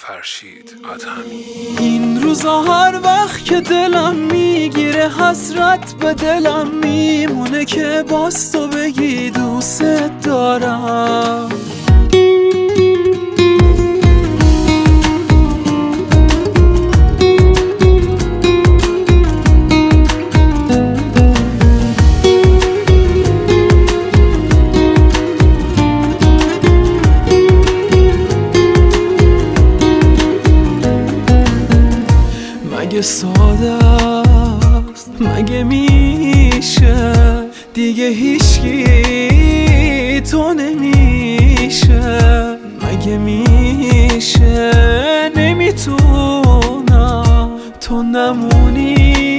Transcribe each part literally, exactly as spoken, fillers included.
فرشید ادهمی. این روزا هر وقت که دلم میگیره حسرت به دلم میمونه که باز تو بگی دوست دارم. مگه ساده است، مگه میشه دیگه هیچکی تو نمیشه؟ مگه میشه نمیتونم تو نمونی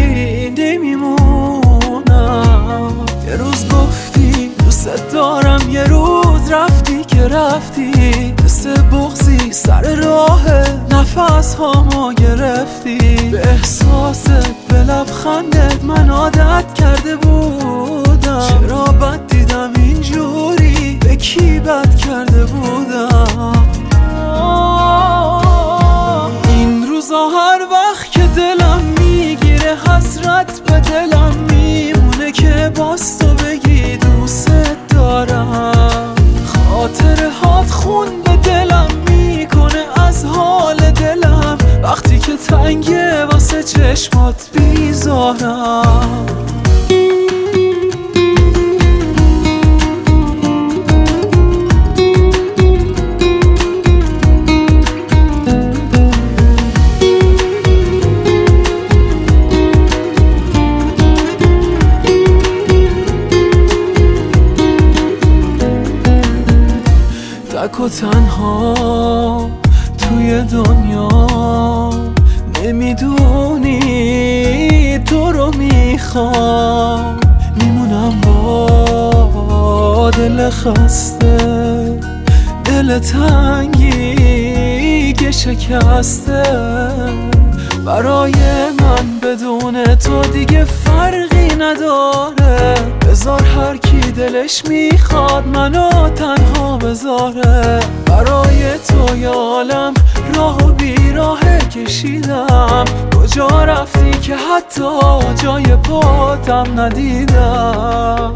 نمیمونم. یه روز گفتی دوست دارم، یه روز رفتی که رفتی مثل بغضی سر راه نفس هامو گرفتی. به احساست به لبخندت من عادت کرده بودم، چرا بد دیدم اینجوری، به کی بد کرده بودم؟ این روزا هر وقت که دلم میگیره حسرت به دلم میمونه که باز تو بگی دوست دارم. خاطره هات خون به دلم میکنه از حال دلم، وقتی که تنگه واسه چشمات بیزارم. تک و تنها توی دنیا نمیدونی تو رو میخوام، میمونم با دل خسته، دل تنگی که شکسته. برای من بدون تو دیگه فرقی نداره، بذار هر کی دلش میخواد منو تنها بذاره. برای تو یه عالم راه و بیراه کشیدم، کجا رفتی که حتی جای پاتم ندیدم؟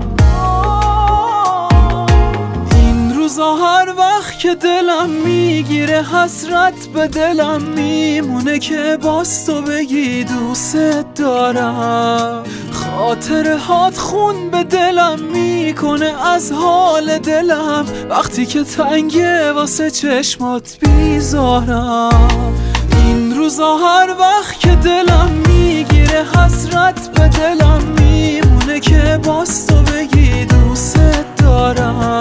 این روزا هر وقت که دلم میگیره حسرت به دلم میمونه که باز تو بگی دوست دارم. خاطره هات خون به دلم میکنه از حال دلم، وقتی که تنگه واسه چشمات بیزارم. این روزا هر وقت که دلم میگیره حسرت به دلم میمونه که باز تو بگی دوست دارم.